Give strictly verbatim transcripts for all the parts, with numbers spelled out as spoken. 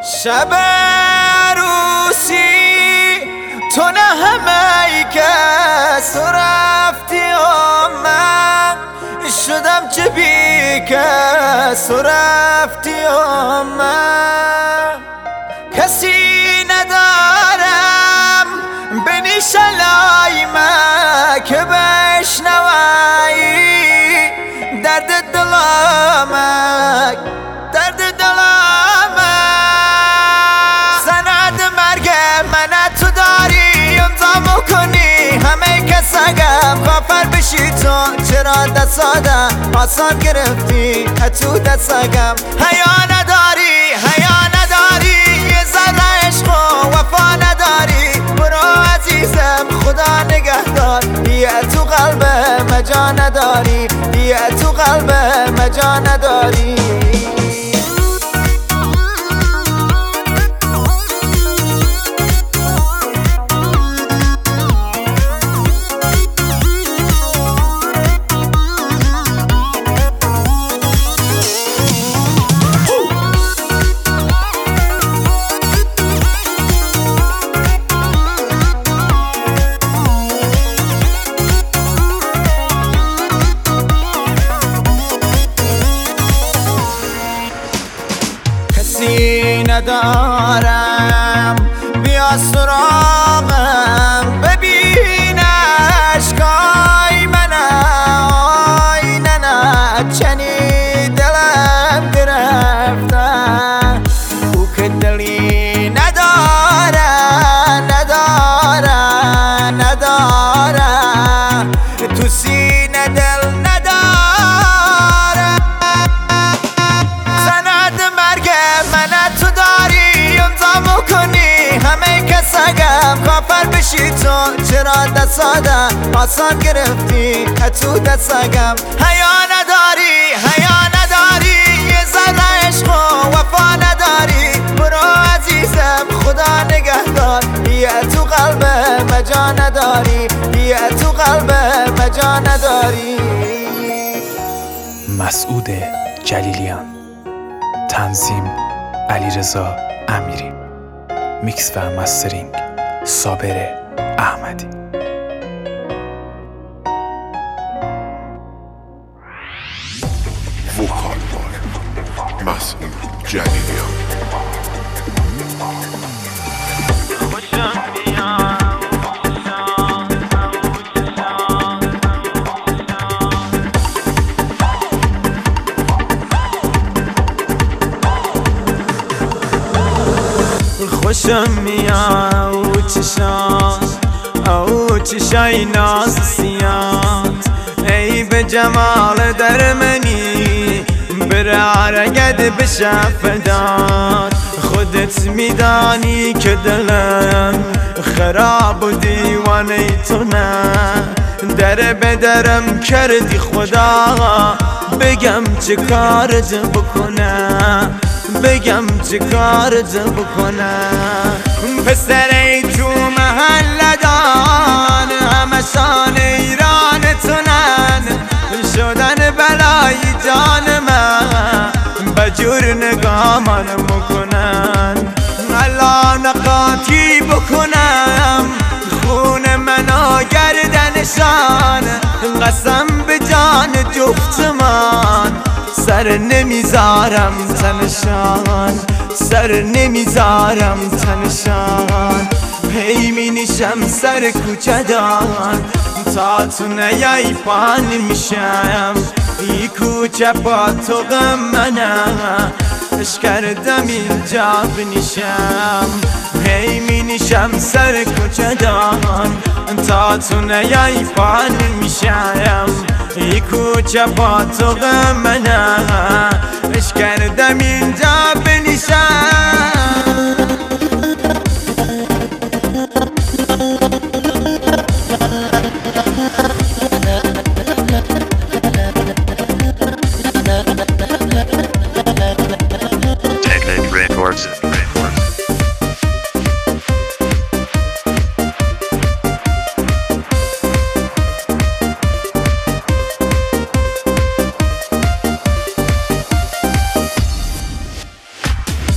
شب عروسی تو نه همه ای کس تو رفتی و من شدم چه بی کس تو رفتی و من کسی ندارم بنی شلای من که بشنوی درد دلامک درد دلامک سند مرگ من تو داری امضا کنی همه کسگم کافر بشی تو چرا دستادم آسان گرفتی تو دستگم حیا نداری حیا نداری یه ذره عشق و وفا نداری برو عزیزم خدا نگهدار بیا تو قلب مجا نداری بیا تو قلب مجا نداری کسی ندارم بیا سراغم ببین اشکای من آی نه نه چنی دلم گرفتن او که دلی نداره نداره نداره تو سینه دل نداره تو داری امضا کنی همه کسگم کافر بشی تو چرا دستادم آسان گرفتی تو دستگم حیا نداری حیا نداری یه ذره عشق و وفا نداری برو عزیزم خدا نگهدار بیا تو قلب مجا نداری بیا تو قلب مجا نداری. مسعود جلیلیان، تنظیم علیرضا امیری، میکس و مسترینگ صابر احمدی. وکال مسعود جلیلیان. خوشم میاد چشات او چشای ناز سیات ای به جمال در منی برارگد بشه فدات خودت میدانی که دلم خراب و دیوانه تو نه در بدرم کردی خدا بگم چه کارت بکنم بگم چه کارت بکنم پسر تو محله دان همشان ایران تونن شدن بلای جان من بجور نگاه من مکنن الان قاطی بکنم خون منو گردنشان قسم به جان جفت من سر نمیذارم تنشان سر نمیذارم تنشان هی می نشم سر کوچه دان تا تو نیای پا نمیشم ای کوچه پا تو غم منم اش کردم اینجا بنشم هی می نشم سر کوچه دان تا تو نیای پا نمیشم ای کوچه پا تو غم منم اش کردم اینجا بنشم.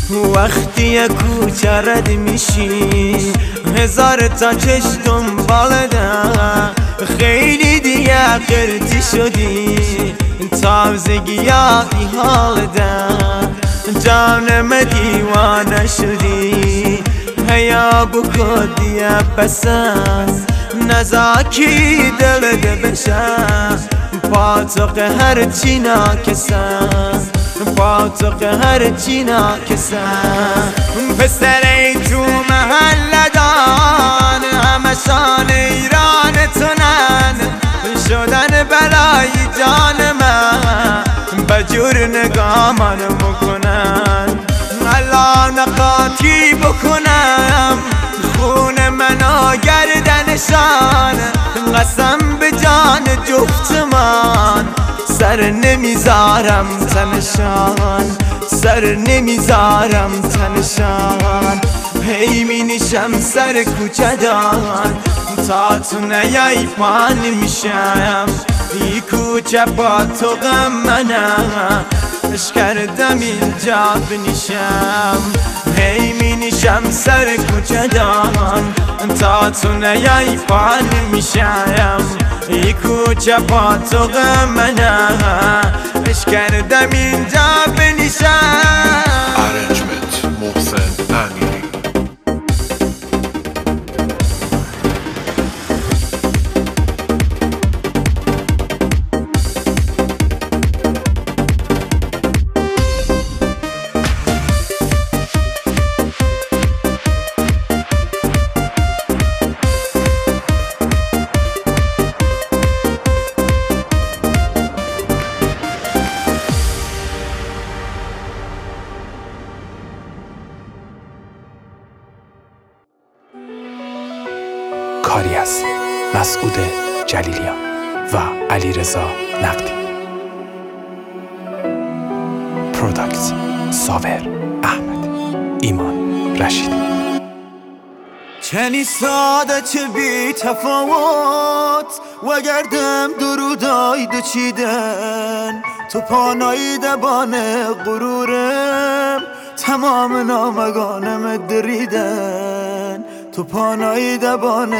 وقتی کوچه رد میشی هزار تا چش دنبالدم، خیلی دیگه قرتی شدی تازگی یادی حالدم، جانم دیوانه شدی هیا بکو دیگه پسند نزاکی دل ده بشم پاتق هر چی ناکسم پاتق هر چی ناکسم پسره تو محله دان همشان ایران تونن شدن بلای جان من بجور نگامان بکنن الان قاطی بکنم خون منو گردنشان قسم به جان جفتمان سر نمیذارم تنشان سر نمیذارم تنشان هی می نشم سر کوچه دان تا تو نیای پا نمیشم ای کوچه با تو غم منم اش کردم اینجا بنشم هی می نشم سر کوچه دان تا تو نیای پا نمیشم ای کوچه با تو غم منم اش کردم اینجا بنشم Arrangement محسن امیری. کاری از مسعود جلیلیان و علیرضا نقدی. پروداکت ساور احمد، ایمان رشیدی. چنی ساده چه بی تفاوت و گردم درودای دو چیدن تو پانایی دبان غرورم تمام نامگانم دریدن تو پانایی دبان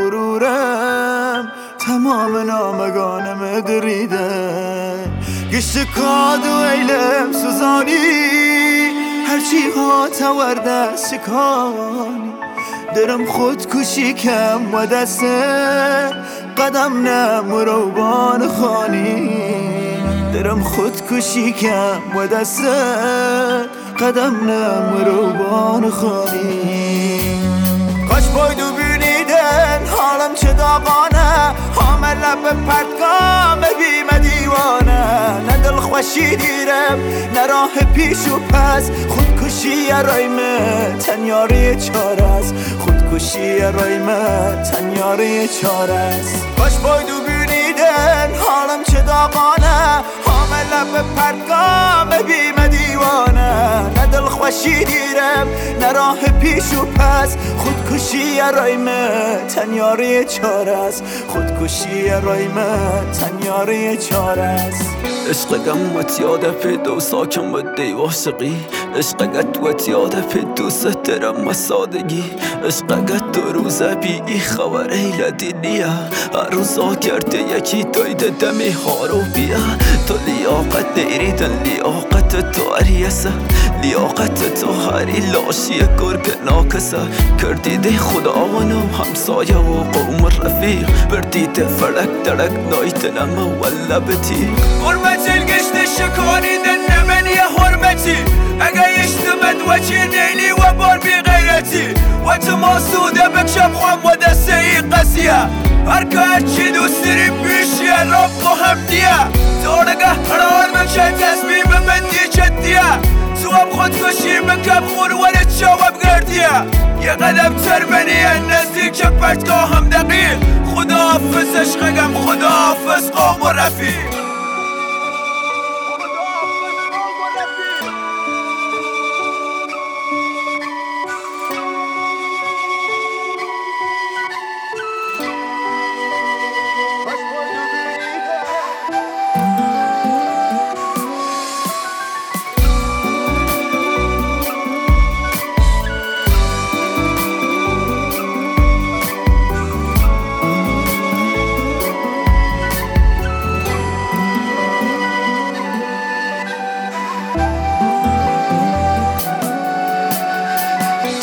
غرورم تمام نامگانم دریدن گشت کاد و ایلم سوزانی هرچی ها تورده شکانی درم خودکشی کم و دسته قدم نه مروبان خانی درم خودکشی کم و دسته قدم نه مروبان خانی کاش بایدو بینیدن حالم چه داغانه حامل لب پرتگام بیم دیوانه نه دل خوشی دیرم نه راه پیش و پس خودکشی رایمه تنیاری چار است خودکشی رایمه تنیاری چار است کاش بایدو بینیدن حالم چه داغانه حامل لب پرتگام بیم دیوانه نه دل خوشی دیرم نه راه پیش و پس خودکشی رایمه تنیاری چار است خودکشی رایمه تنیاری چار است عشقم وت یاد پیدا و ساکن و دی عاشقی عشقت وت یاد پیدا سترم و سادگی عشقت دو روز بی ای خبر ایلدی نیا هر روزا کرده یکی دایده دمی هارو بیا تو لیاقت دیریدن لیاقت تو عریسه لیاقت تو هری لاشی گرگ ناکسه کردیده خدا ونو همسایه و قوم رفیق بردیده فلک درک نایتنم و لبتی حرمت القشت شکاریدن نمن یه حرمتی اگه اشتمد و چی نیلی و بار بی غیرتی و تو ماسوده بکشم خوام و دسته ای قضیه هر که هرچی دوست داری بیشیه رب و همدیه دارگه قرار بکشه تصمیم من دی جدیه تو هم خودکشی بکم خور ولد جواب گردیه یه قدم تر بنیه نزدیک پرتگاه هم دقیق خدا حافظ عشقم خدا حافظ قوم و رفیق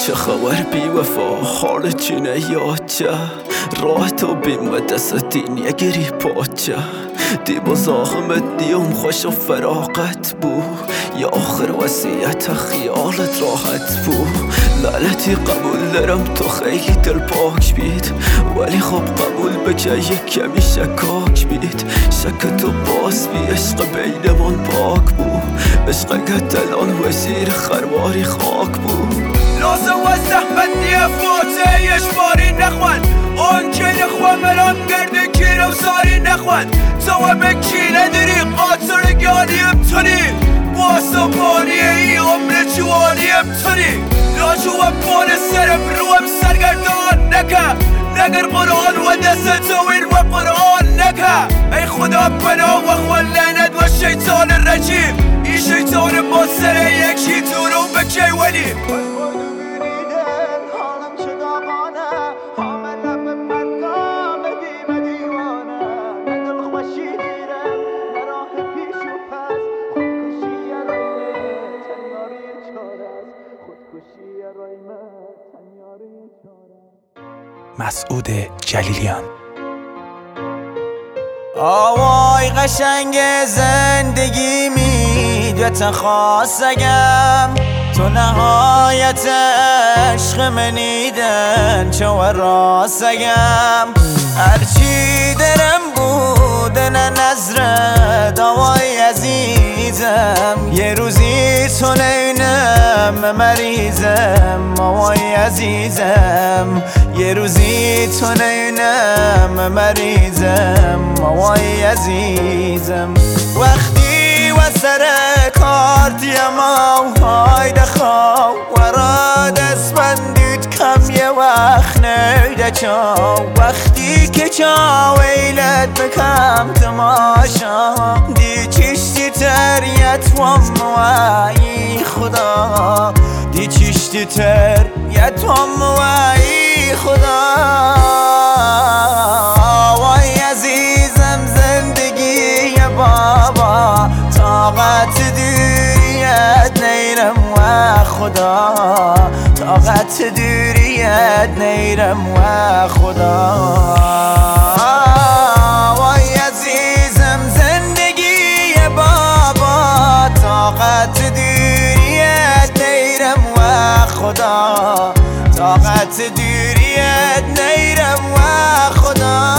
چه خبر بی وفا حال چینه یاد چه راه تو بیم دست دینیه گری پاچه دی بزاقمت دیم خوش و فراغت بو یا آخر وسیعت خیالت راحت بو لعنتی قبول دارم تو خیلی دل پاک بید ولی خب قبول بجای کمی شکاک بید شک تو باز بی عشق بینمان پاک بو عشقت الان وزیر خرواری خاک بو لازم و زحمت نیه فوته یش باری نخوان اون که نخوان مرام گرده کیرم ساری نخوان تو به کینه داری قاطر گانی امتونی باسم بانیه ای عمر جوانی امتونی لاجو و بان سرم روم سرگردان نکه نگر قرآن و دست توین و قرآن نکه ای خدا پناه و خوان لعنت و شیطان رجیم این شیطان با سر یکی تو رو بکی ولی مسعود جلیلیان. آوای قشنگ زندگی میدوت خواستگم تو نهایت عشق منیدن چو راستگم هرچی درم بودن نظر دوای عزیزم یه روزی تو نینم مریضم آوای عزیزم یه روزی تو نینم مریضم آوای عزیزم وقتی و سر کار دیم آوهای دخوا ورا دست بندید کم یه وقت نیده چا وقتی که چا ویلت بکم تماشا دی چشتی تریت وم وای خدا دی چشتی تریت وم وای خدا وای عزیزم زندگی بابا طاقت دوریت نیرم و خدا طاقت دوریت نیرم و خدا وای عزیزم زندگی بابا طاقت دوریت نیرم و خدا طاقت دوریت نیرم و خدا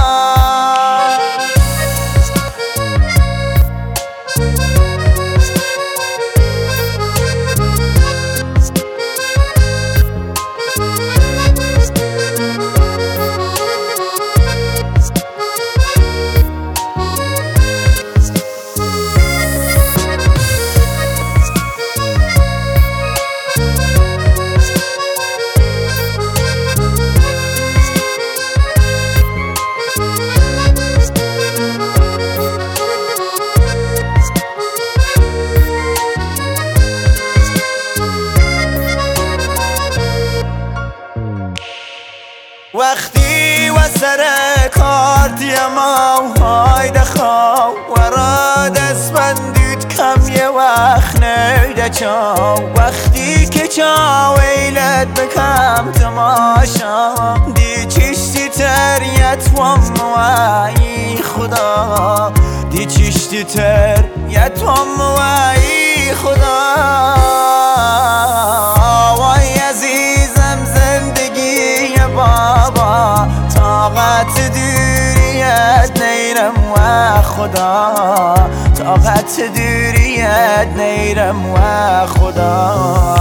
وقتی و سر کار دیم آوهای دخوا ورا دست بندید کم یه وقت نیده چا وقتی که چا ویلت بکم تماشا دی چشتی تریت وم وای خدا دی چشتی تریت وم وای خدا وای عزیزم زندگی بابا طاقت دوریت نیرم و خدا طاقت دوریت نیرم و خدا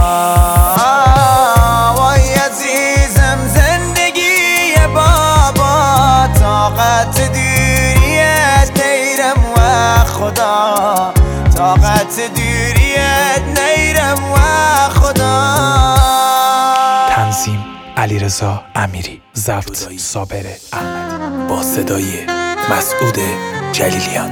وای عزیزم زندگی بابا طاقت دوریت نیرم و خدا طاقت دوریت نیرم و خدا تنظیم علیرضا امیری، ضبط صابر احمدی، با صدای مسعود جلیلیان.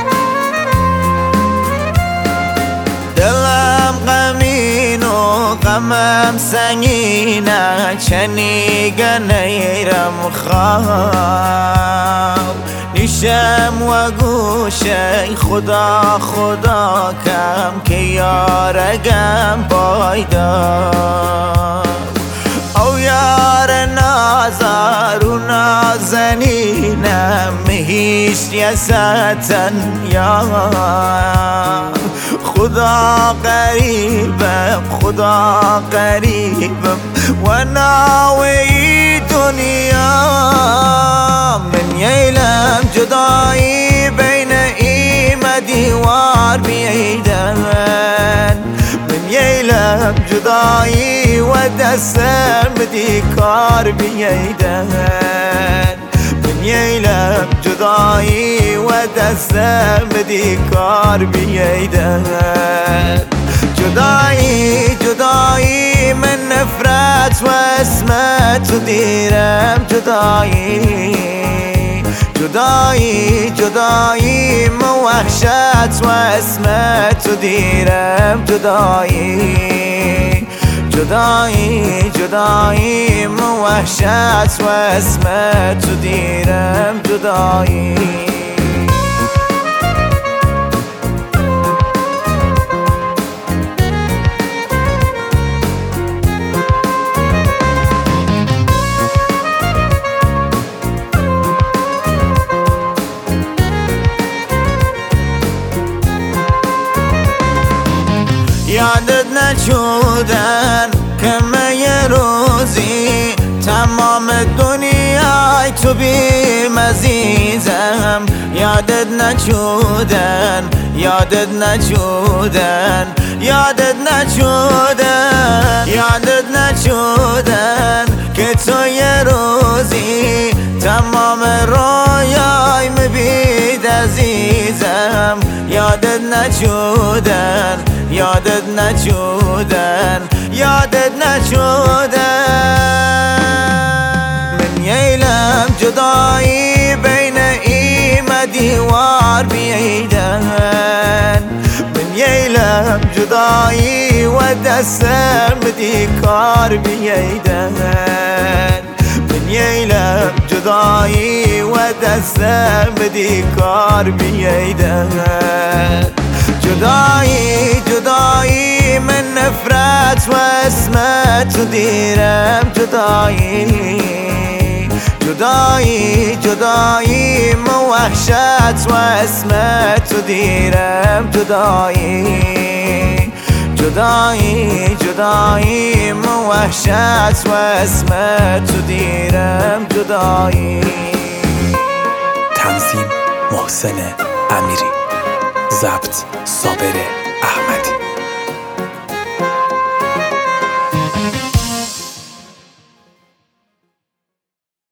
دلم غمین و غمم سنگینه چنیگه نیرم خواب نیشم و گوشه خدا خدا کم که یارگم پایدار او یار نازار و نازنینم هیچ یستن یا خدا قریبم خدا قریبم و ناوی دنیا من ییلم جدایی بین ایم دیوار بیدن من ییلم جدایی و دستم دی کار بیدن من ییلم جدایی و دستم دی کار بیدن جدایی جدایی من نفرت و اسمت تو دیرم جدایی جدایی جدایی من وحشت و اسمت تو دیرم جدایی جدایی جدایی من وحشت و اسمت تو دیرم جدایی یادت نشودن که من یه روزی تمام دنیای تو بیم عزیزم یادت نشودن یادت نشودن یادت نشودن یادت نشودن که تو یه روزی تمام رویای مبید عزیزم یادت نشودن یادت نشودن یادت نشودن من ییلم جدایی بین ایم دیوار بیدن من ییلم جدایی و دستم دی کار بیدن من ییلم جدایی و دستم دی کار بیدن جدایی جدایی من نفرت و اسمت تو دیرم جدایی جدایی جدایی من وحشت و اسمت تو دیرم جدایی جدایی جدایی من وحشت و اسمت تو دیرم جدایی تنظیم محسن امیری ضبط صابر احمدی